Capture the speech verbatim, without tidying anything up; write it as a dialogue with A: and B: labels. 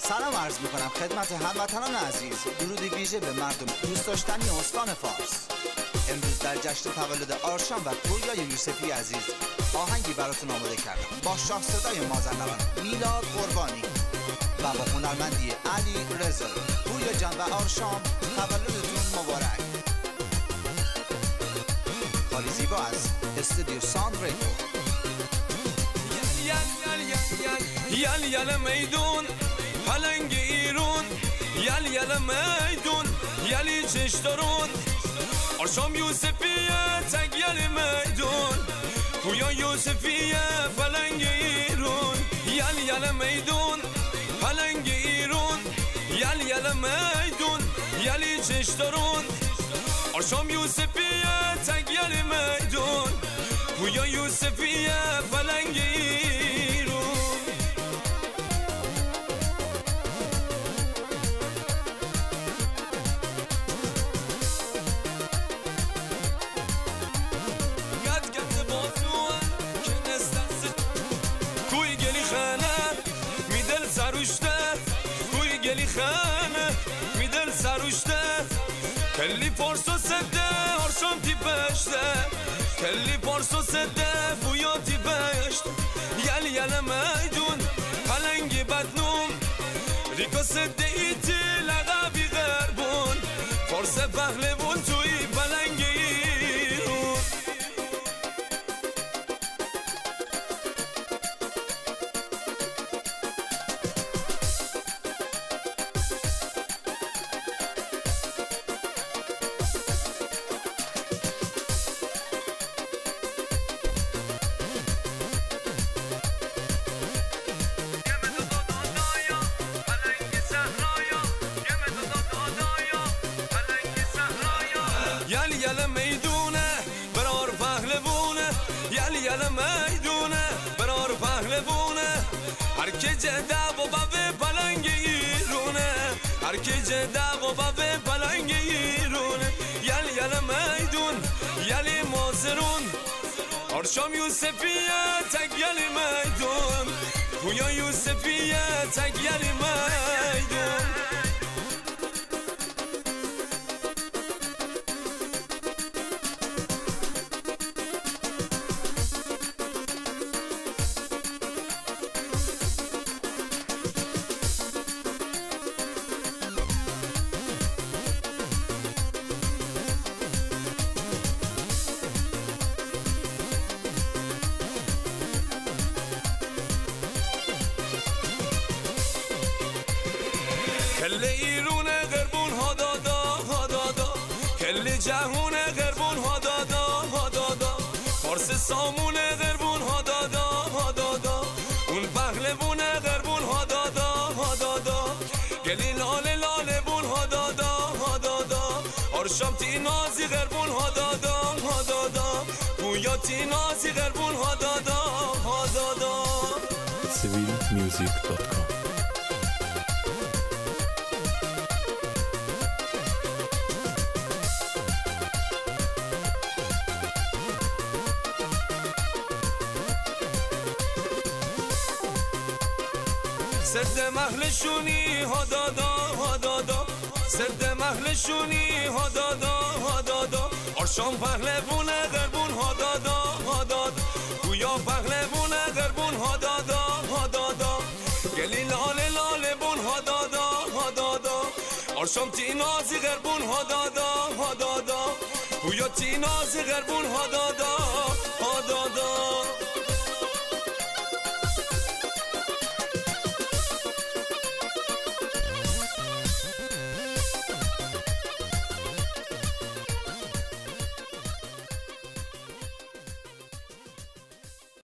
A: سلام عرض میکنم خدمت هموطنان عزیز. درودی ویژه به مردم دوست داشتنی استان فارس. امروز در جشن تولد آرشان و پویا یوسفی عزیز آهنگی براتون آماده کردم با شاه صدای مازندران میلاد قربانی و با هنرمندی علی رضایی. پویا جان و آرشان تولدتون مبارک. خالی زیبا از استودیو ساند ریکورد.
B: یل یل یل یل یل یل میدون پلنگ ایرون، یل یل میدون یلی چشترون، آرشام یوسفیه تگ یل میدون، پویا یوسفیه پلنگ ایرون، یل یل میدون پلنگ ایرون، یل یل میدون یلی چشترون، آرشام یوسفیه تگ یل میدون، پویا یوسفیه پلنگ ایرون. کوی گلی خانه میدل سروشته، کلی پارسو سده آرشام تی بشته، کلی پارسو سده پویا تی بشته، یل یل میدون پلنگی بدنوم، ریکا سده ایتی لقبی غربون، فارس پهلوون توی پلنگ ایرون. یل یل میدونه برار پهلوونه، یل یل میدونه برار پهلوونه، هر کی جده و بابه پلنگ ایرونه، هر کی جده و بابه پلنگ ایرونه، یل یل میدون یلی مازرون، آرشام یوسفیه تگ یل میدون، پویا یوسفیه تگ یل میدون. کل ایرون غربون ها دادا ها دادا، کل جهون غربون ها دادا ها دادا، فارس سامون غربون ها دادا ها دادا، اون پهلوون غربون ها دادا ها دادا، گلی لاله لاله بون ها دادا ها دادا، آرشام تی نازی غربون ها دادا ها دادا، پویا تی نازی غربون ها دادا ها دادا.
C: سیویل میوزیک دات کام.
B: سرد محلشونی ها دادا ها دادا، سرد محلشونی ها دادا ها دادا، آرشام پهلوون غربون ها دادا ها دادا، پویا پهلوون غربون ها دادا ها دادا، گلی لاله لاله بون ها دادا ها دادا، آرشام تی نازی غربون ها دادا ها دادا، پویا تی نازی غربون ها دادا ها دادا.